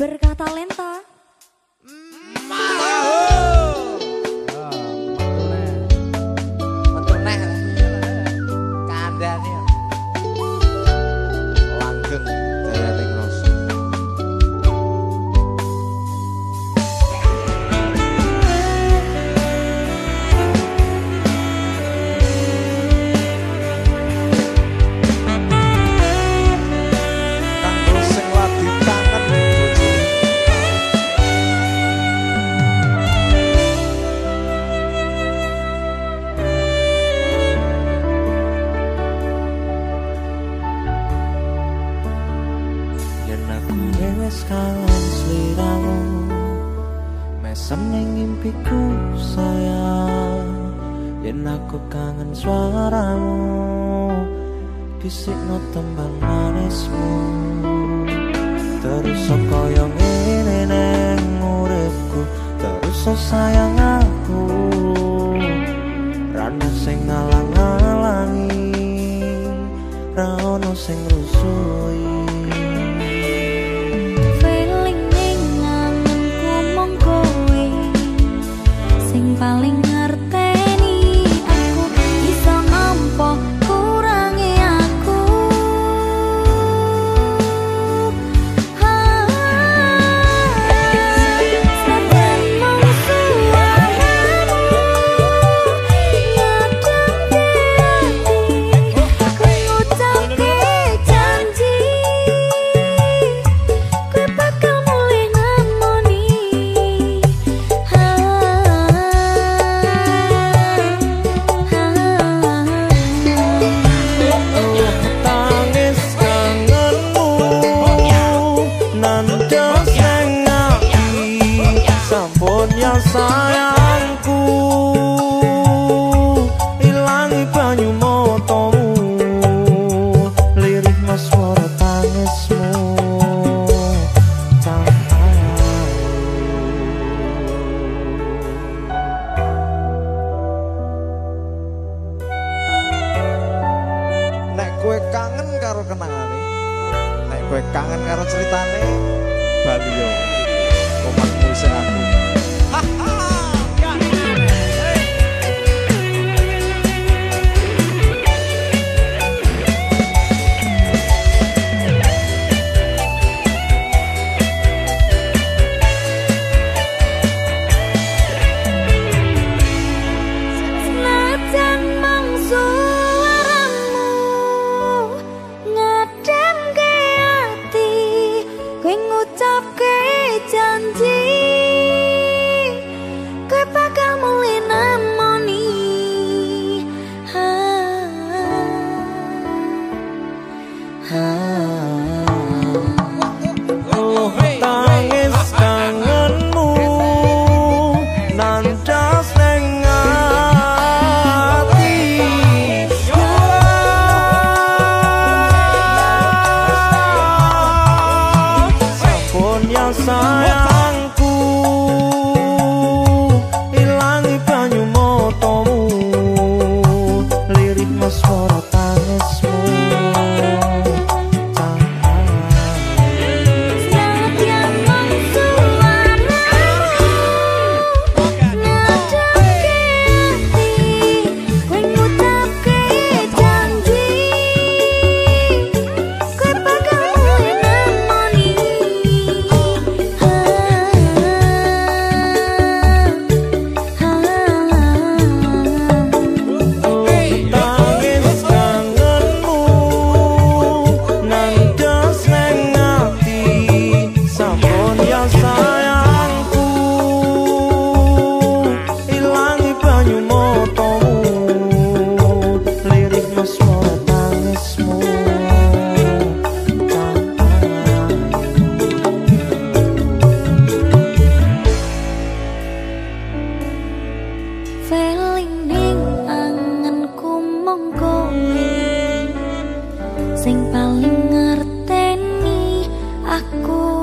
berkatalenta. Kangen sliramu mesem ning ngimpiku sayang, yen aku kangen suaramu bisikno tembang manismu terus kaya ngene neng uripku terus sayang aku rana sing ngalang-alangi ra ono sing rusui. Paling ngerteni aku iso nampa kurangi aku. Sampeyan mung suaramu ngademke ati, kowe ngucapke janji kowe bakal mulih nemoni. Ya sayangku ilangi banyu motomu lirih mas swara tangismu nek kowe kangen karo kenangane, nek kowe kangen karo ceritane bali yo komatmu se aku. Ngucapke janji kowe bakal mulih nemoni. Tangis kangenmu nandas ning ati, sampun ya sayangku ilangi banyu motomu lirih mas swara tangismu. Feeling ning angenku mung kowe sing paling ngerteni aku.